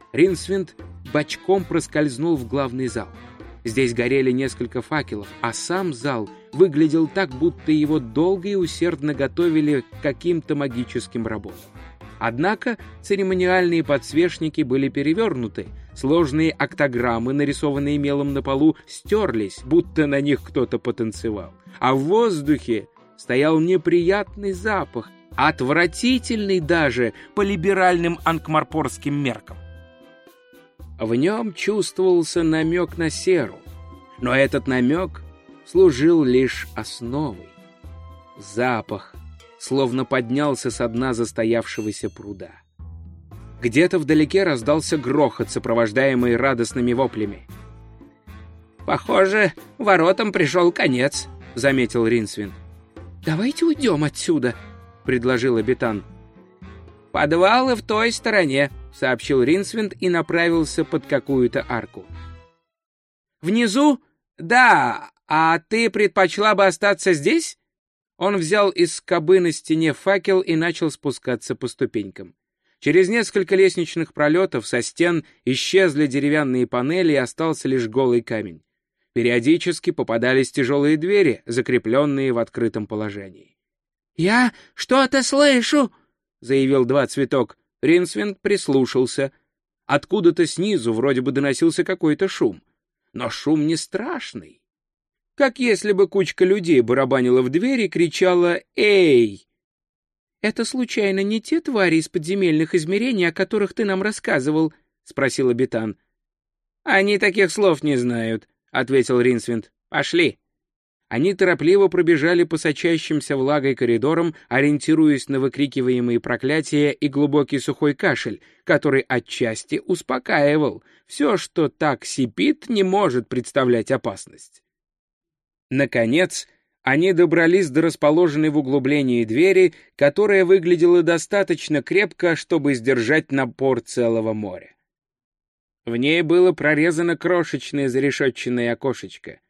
Ринсвинд бочком проскользнул в главный зал. Здесь горели несколько факелов, а сам зал выглядел так, будто его долго и усердно готовили к каким-то магическим работам. Однако церемониальные подсвечники были перевернуты, сложные октограммы, нарисованные мелом на полу, стерлись, будто на них кто-то потанцевал. А в воздухе стоял неприятный запах, отвратительный даже по либеральным анкмарпорским меркам. В нем чувствовался намек на серу, но этот намек служил лишь основой. Запах словно поднялся со дна застоявшегося пруда. Где-то вдалеке раздался грохот, сопровождаемый радостными воплями. «Похоже, воротам пришел конец», — заметил Ринсвинд. «Давайте уйдем отсюда», — предложил Абитан. «Подвалы в той стороне», — сообщил Ринсвинд и направился под какую-то арку. «Внизу? Да, а ты предпочла бы остаться здесь?» Он взял из скобы на стене факел и начал спускаться по ступенькам. Через несколько лестничных пролетов со стен исчезли деревянные панели, и остался лишь голый камень. Периодически попадались тяжелые двери, закрепленные в открытом положении. «Я что-то слышу!» — заявил Два Цветок. Ринсвинд прислушался. Откуда-то снизу вроде бы доносился какой-то шум. Но шум не страшный. Как если бы кучка людей барабанила в дверь и кричала «Эй!». «Это случайно не те твари из подземельных измерений, о которых ты нам рассказывал?» — спросил Абитан. «Они таких слов не знают», — ответил Ринсвинд. «Пошли». Они торопливо пробежали по сочащимся влагой коридорам, ориентируясь на выкрикиваемые проклятия и глубокий сухой кашель, который отчасти успокаивал. Все, что так сипит, не может представлять опасность. Наконец, они добрались до расположенной в углублении двери, которая выглядела достаточно крепко, чтобы сдержать напор целого моря. В ней было прорезано крошечное зарешетченное окошечко.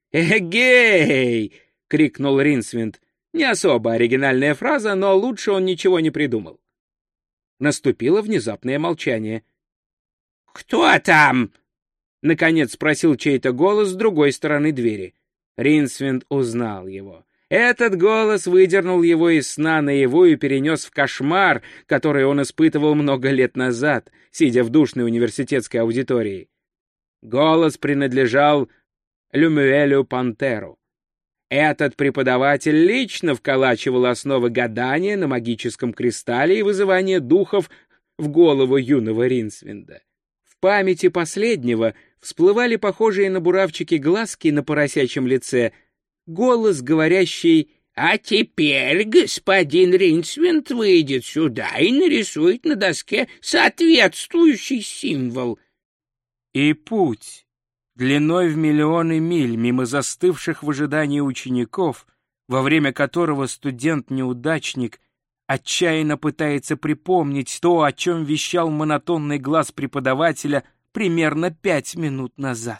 «Эгей!» — крикнул Ринсвинд. Не особо оригинальная фраза, но лучше он ничего не придумал. Наступило внезапное молчание. «Кто там?» — наконец спросил чей-то голос с другой стороны двери. Ринсвинд узнал его. Этот голос выдернул его из сна наяву и перенес в кошмар, который он испытывал много лет назад, сидя в душной университетской аудитории. Голос принадлежал Люмюэлю Пантеру. Этот преподаватель лично вколачивал основы гадания на магическом кристалле и вызывания духов в голову юного Ринсвинда. В памяти последнего всплывали похожие на буравчики глазки на поросячьем лице, голос, говорящий «А теперь господин Ринсвинд выйдет сюда и нарисует на доске соответствующий символ». И путь длиной в миллионы миль мимо застывших в ожидании учеников, во время которого студент-неудачник отчаянно пытается припомнить то, о чем вещал монотонный глаз преподавателя примерно 5 минут назад.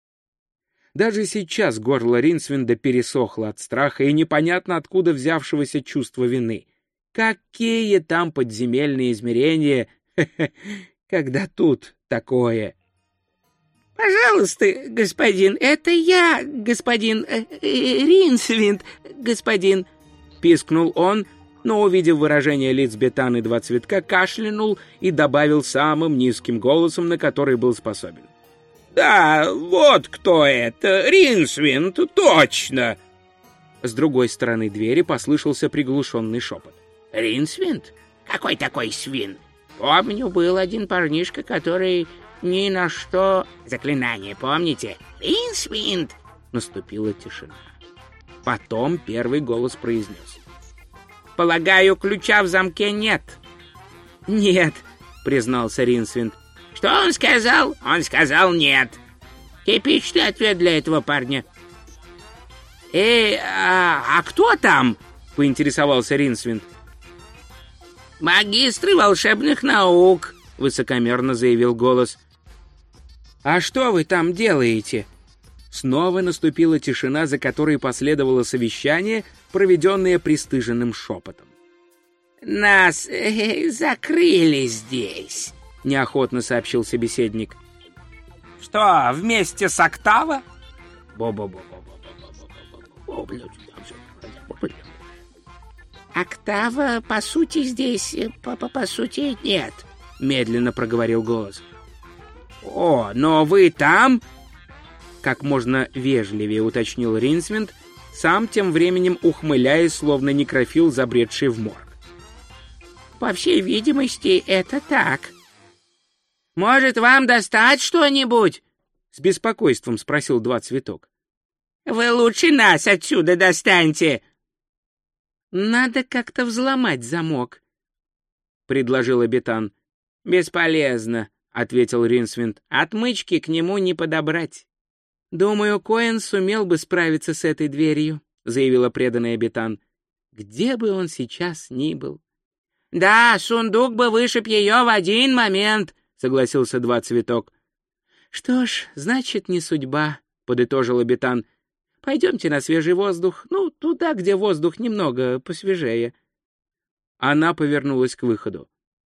Даже сейчас горло Ринсвинда пересохло от страха и непонятно откуда взявшегося чувства вины. Какие там подземельные измерения, когда тут такое? «Пожалуйста, господин, это я, господин Ринсвинд, господин», — пискнул он, но, увидев выражение лиц Бетан и Два Цветка, кашлянул и добавил самым низким голосом, на который был способен. «Да, вот кто это, Ринсвинд, точно!» С другой стороны двери послышался приглушенный шепот. «Ринсвинд? Какой такой свин? Помню, был один парнишка, который ни на что... Заклинание, помните? Ринсвинд!» Наступила тишина. Потом первый голос произнес. «Полагаю, ключа в замке нет». «Нет», — признался Ринсвинд. «Что он сказал?» «Он сказал нет». Типичный ответ для этого парня. А кто там?» — поинтересовался Ринсвинд. «Магистры волшебных наук», — высокомерно заявил голос. «А что вы там делаете?» Снова наступила тишина, за которой последовало совещание, проведенное пристыженным шепотом. «Нас закрыли здесь», — неохотно сообщил собеседник. Что, вместе с Октава? Октава, по сути, здесь, по сути, нет, — медленно проговорил голос. «О, но вы там?» — как можно вежливее уточнил Ринсвинд, сам тем временем ухмыляясь, словно некрофил, забредший в морг. По всей видимости, это так. Может, вам достать что-нибудь? С беспокойством спросил Два Цветок. Вы лучше нас отсюда достаньте. Надо как-то взломать замок, предложил Абитан. Бесполезно, ответил Ринсвинд. Отмычки к нему не подобрать. Думаю, Коэн сумел бы справиться с этой дверью, заявила преданный Абитан. Где бы он сейчас ни был. Да, сундук бы вышиб ее в один момент, согласился Два Цветок. Что ж, значит, не судьба, подытожил Абитан. Пойдемте на свежий воздух, туда, где воздух немного посвежее. Она повернулась к выходу.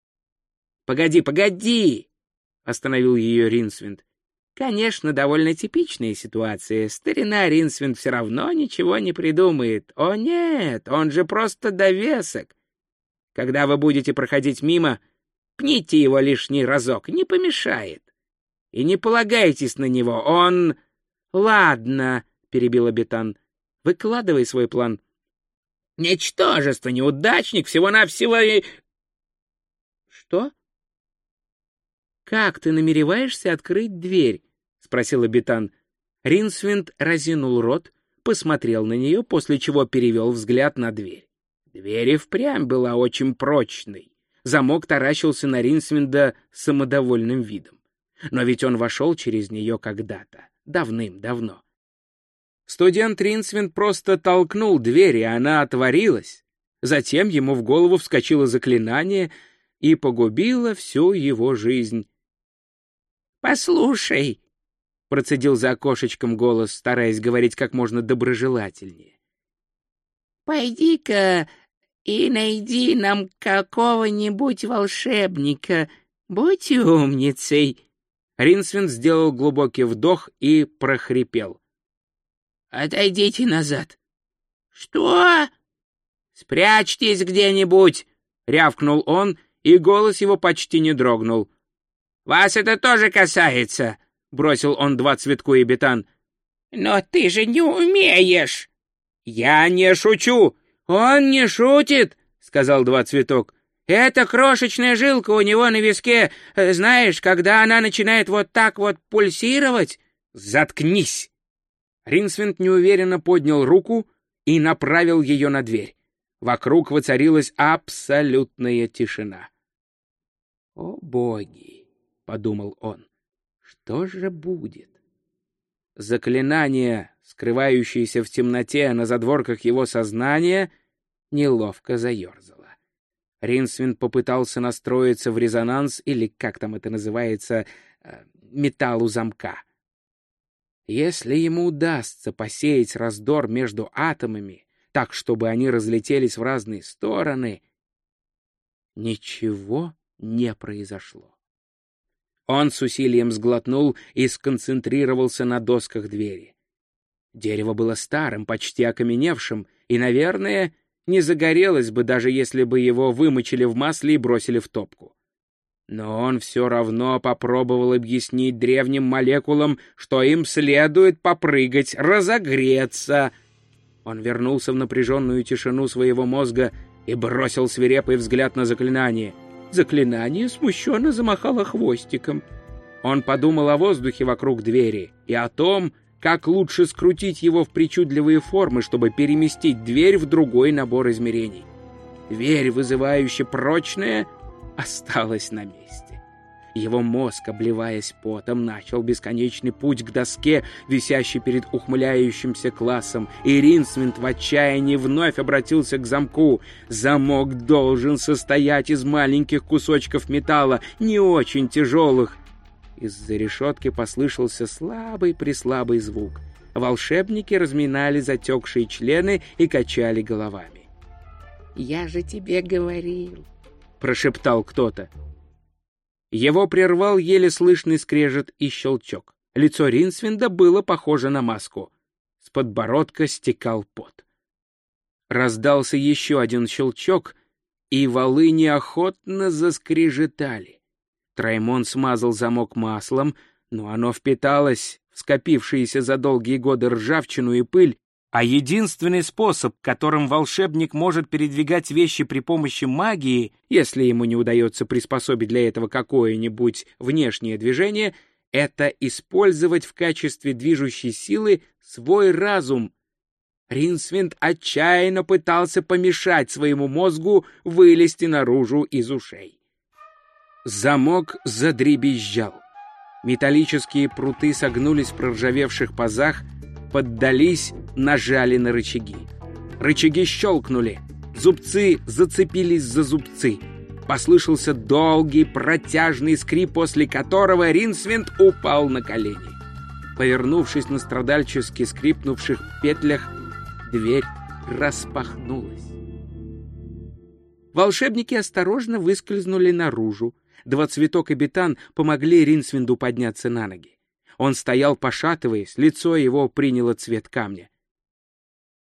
Погоди! Остановил ее Ринсвинд. Конечно, довольно типичная ситуация. Старина Ринсвинд все равно ничего не придумает. О нет, он же просто довесок. Когда вы будете проходить мимо, пните его лишний разок, не помешает. И не полагайтесь на него, он... Ладно, перебил Абитан, выкладывай свой план. Ничтожество, неудачник, всего-навсего и... Что? Как ты намереваешься открыть дверь? Спросил Абитан. Ринсвинд разинул рот, посмотрел на нее, после чего перевел взгляд на дверь. Дверь и впрямь была очень прочной. Замок таращился на Ринсвинда с самодовольным видом. Но ведь он вошел через нее когда-то, давным-давно. Студент Ринсвинд просто толкнул дверь, и она отворилась. Затем ему в голову вскочило заклинание и погубило всю его жизнь. «Послушай», — процедил за окошечком голос, стараясь говорить как можно доброжелательнее. «Пойди-ка и найди нам какого-нибудь волшебника. Будь умницей». Ринсвинд сделал глубокий вдох и прохрипел. «Отойдите назад». «Что?» «Спрячьтесь где-нибудь», — рявкнул он, и голос его почти не дрогнул. «Вас это тоже касается», — бросил он Два Цветку и Абитан. «Но ты же не умеешь». «Я не шучу». «Он не шутит», — сказал Два Цветок. «Это крошечная жилка у него на виске. Знаешь, когда она начинает вот так вот пульсировать...» «Заткнись!» Ринсвинд неуверенно поднял руку и направил ее на дверь. Вокруг воцарилась абсолютная тишина. «О боги!» — подумал он. «Что же будет?» Заклинание, скрывающееся в темноте на задворках его сознания, неловко заерзало. Ринсвинд попытался настроиться в резонанс, или, как там это называется, металлу замка. Если ему удастся посеять раздор между атомами, так, чтобы они разлетелись в разные стороны, ничего не произошло. Он с усилием сглотнул и сконцентрировался на досках двери. Дерево было старым, почти окаменевшим, и, наверное, не загорелось бы, даже если бы его вымочили в масле и бросили в топку. Но он все равно попробовал объяснить древним молекулам, что им следует попрыгать, разогреться. Он вернулся в напряженную тишину своего мозга и бросил свирепый взгляд на заклинание. Заклинание смущенно замахало хвостиком. Он подумал о воздухе вокруг двери и о том, как лучше скрутить его в причудливые формы, чтобы переместить дверь в другой набор измерений. Дверь, вызывающе прочная, осталась на месте. Его мозг, обливаясь потом, начал бесконечный путь к доске, висящей перед ухмыляющимся классом, и Ринсвинд в отчаянии вновь обратился к замку. Замок должен состоять из маленьких кусочков металла, не очень тяжелых. Из-за решетки послышался слабый-преслабый звук. Волшебники разминали затекшие члены и качали головами. «Я же тебе говорил», — прошептал кто-то. Его прервал еле слышный скрежет и щелчок. Лицо Ринсвинда было похоже на маску. С подбородка стекал пот. Раздался еще один щелчок, и валы неохотно заскрежетали. Траймон смазал замок маслом, но оно впиталось в скопившиеся за долгие годы ржавчину и пыль, а единственный способ, которым волшебник может передвигать вещи при помощи магии, если ему не удается приспособить для этого какое-нибудь внешнее движение, это использовать в качестве движущей силы свой разум. Ринсвинд отчаянно пытался помешать своему мозгу вылезти наружу из ушей. Замок задребезжал. Металлические пруты согнулись в проржавевших пазах, поддались, нажали на рычаги. Рычаги щелкнули, зубцы зацепились за зубцы. Послышался долгий протяжный скрип, после которого Ринсвинд упал на колени. Повернувшись на страдальчески скрипнувших петлях, дверь распахнулась. Волшебники осторожно выскользнули наружу. Двоцветок и Бетан помогли Ринсвинду подняться на ноги. Он стоял, пошатываясь, лицо его приняло цвет камня.